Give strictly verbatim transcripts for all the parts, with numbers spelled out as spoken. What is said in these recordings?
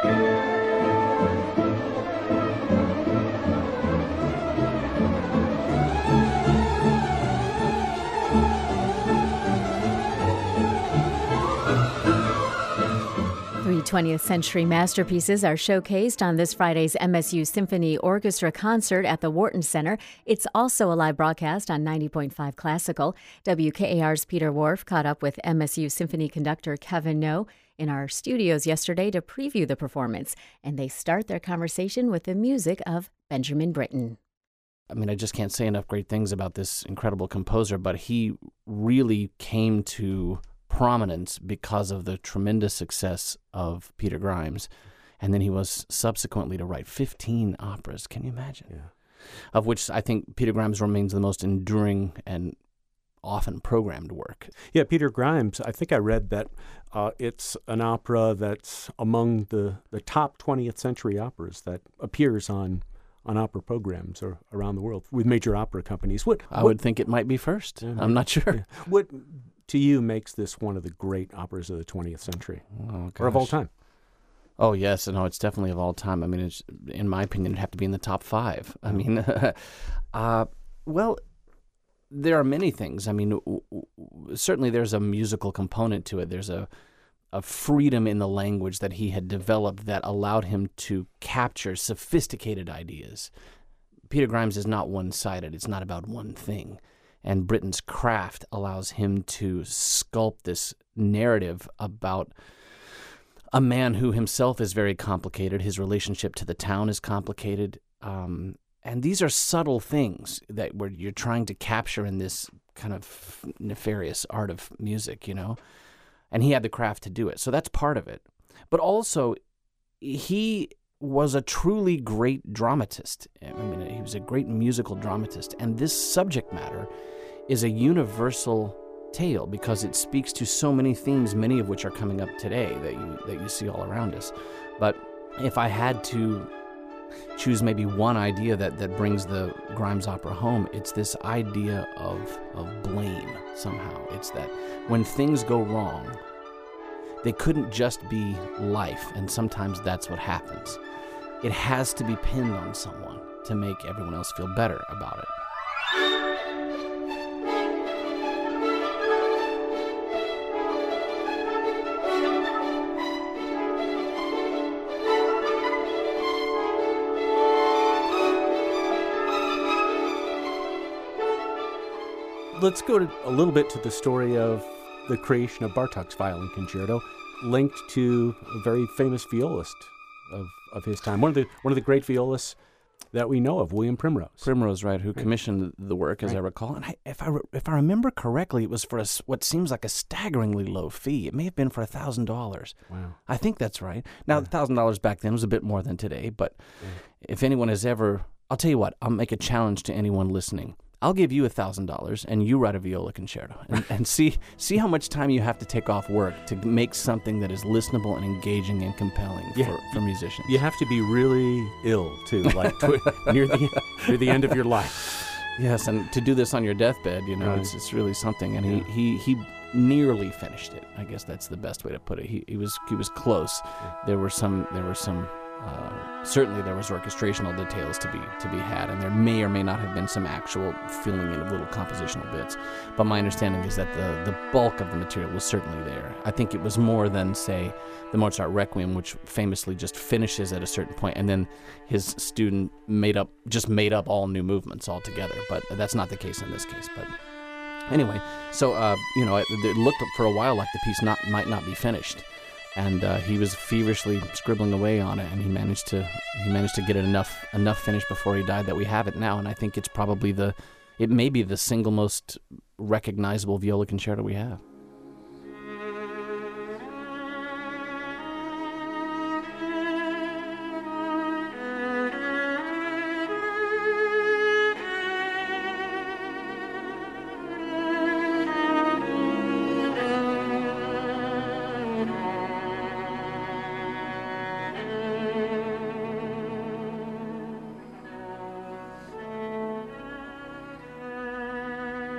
Three twentieth century masterpieces are showcased on this Friday's M S U Symphony Orchestra concert at the Wharton Center. It's also a live broadcast on ninety point five Classical. W K A R's Peter Whorf caught up with M S U Symphony conductor Kevin No in our studios yesterday to preview the performance, and they start their conversation with the music of Benjamin Britten. I mean, I just can't say enough great things about this incredible composer, but he really came to prominence because of the tremendous success of Peter Grimes. And then he was subsequently to write fifteen operas. Can you imagine? Yeah. Of which I think Peter Grimes remains the most enduring and often programmed work. Yeah, Peter Grimes, I think I read that uh, it's an opera that's among the, the top twentieth century operas that appears on on opera programs or around the world with major opera companies. What I what, would think it might be first. Yeah, I'm not sure. Yeah. What to you makes this one of the great operas of the twentieth century oh, or of all time? Oh, yes. No, it's definitely of all time. I mean, it's, in my opinion, it'd have to be in the top five. I mean, uh, well, there are many things. I mean, w- w- certainly there's a musical component to it. There's a, a freedom in the language that he had developed that allowed him to capture sophisticated ideas. Peter Grimes is not one-sided. It's not about one thing. And Britten's craft allows him to sculpt this narrative about a man who himself is very complicated. His relationship to the town is complicated. Um, and these are subtle things that where you're trying to capture in this kind of nefarious art of music, you know. And he had the craft to do it. So that's part of it. But also, he was a truly great dramatist. I mean, he was a great musical dramatist. And this subject matter is a universal tale because it speaks to so many themes, many of which are coming up today that you that you see all around us. But if I had to choose maybe one idea that, that brings the Grimes opera home, it's this idea of of blame somehow. It's that when things go wrong, they couldn't just be life, and sometimes that's what happens. It has to be pinned on someone to make everyone else feel better about it. Let's go to, a little bit to the story of the creation of Bartók's Violin Concerto, linked to a very famous violist of, of his time. One of the one of the great violists that we know of, William Primrose. Primrose, right, who commissioned the work, as right. I recall. And I, if I re- if I remember correctly, it was for a, what seems like a staggeringly low fee. It may have been for one thousand dollars. Wow. I think that's right. Now, yeah. one thousand dollars back then was a bit more than today, but yeah. if anyone has ever... I'll tell you what, I'll make a challenge to anyone listening. I'll give you one thousand dollars and you write a viola concerto and, and see see how much time you have to take off work to make something that is listenable and engaging and compelling yeah. for, for musicians. You have to be really ill, too, like tw- near, the, near the end of your life. Yes, and to do this on your deathbed, you know, right. it's, it's really something. And yeah. he, he, he nearly finished it. I guess that's the best way to put it. He, he was he was close. Yeah. There were some... There were some Uh, certainly there was orchestrational details to be to be had, and there may or may not have been some actual filling in of little compositional bits. But my understanding is that the, the bulk of the material was certainly there. I think it was more than, say, the Mozart Requiem, which famously just finishes at a certain point, and then his student made up just made up all new movements altogether. But that's not the case in this case. But anyway, so uh, you know, it, it looked for a while like the piece not might not be finished. And uh, he was feverishly scribbling away on it, and he managed to he managed to get it enough enough finished before he died that we have it now. And I think it's probably the it may be the single most recognizable viola concerto we have.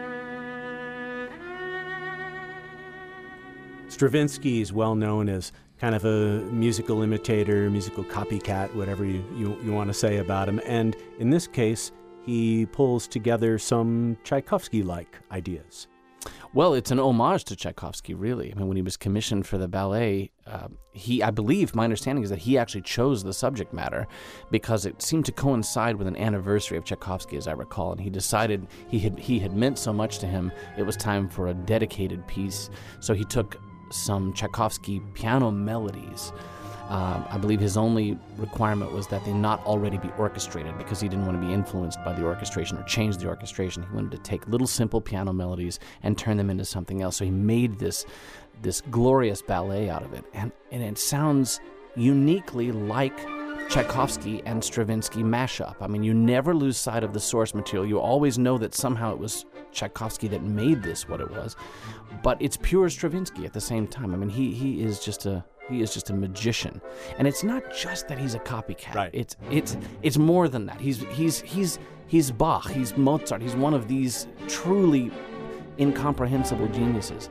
Stravinsky is well known as kind of a musical imitator, musical copycat, whatever you, you, you want to say about him. And in this case, he pulls together some Tchaikovsky-like ideas. Well, it's an homage to Tchaikovsky, really. I mean, when he was commissioned for the ballet, uh, he, I believe, my understanding is that he actually chose the subject matter because it seemed to coincide with an anniversary of Tchaikovsky, as I recall, and he decided he had he had meant so much to him, it was time for a dedicated piece. So he took some Tchaikovsky piano melodies. Uh, I believe his only requirement was that they not already be orchestrated because he didn't want to be influenced by the orchestration or change the orchestration. He wanted to take little simple piano melodies and turn them into something else. So he made this this glorious ballet out of it. And, and it sounds uniquely like Tchaikovsky and Stravinsky mashup. I mean, you never lose sight of the source material. You always know that somehow it was Tchaikovsky that made this what it was. But it's pure Stravinsky at the same time. I mean, he he is just a... He is just a magician, and it's not just that he's a copycat. Right. It's it's it's more than that. He's he's he's he's Bach. He's Mozart. He's one of these truly incomprehensible geniuses.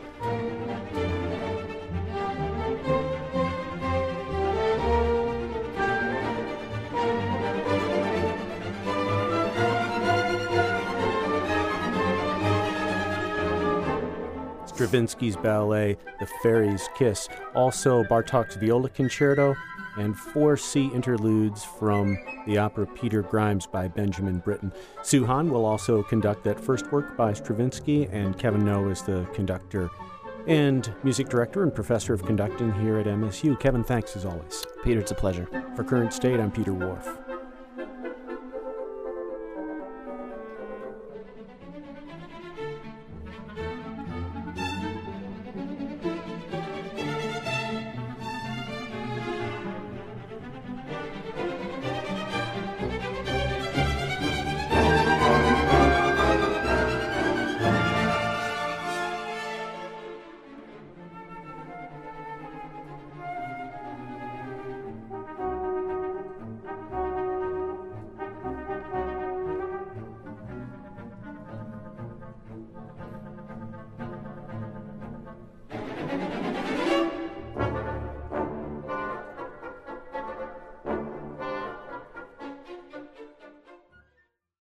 Stravinsky's ballet, The Fairy's Kiss, also Bartók's Viola Concerto, and four C interludes from the opera Peter Grimes by Benjamin Britten. Sue Hahn will also conduct that first work by Stravinsky, and Kevin No is the conductor and music director and professor of conducting here at M S U. Kevin, thanks as always. Peter, it's a pleasure. For Current State, I'm Peter Whorf.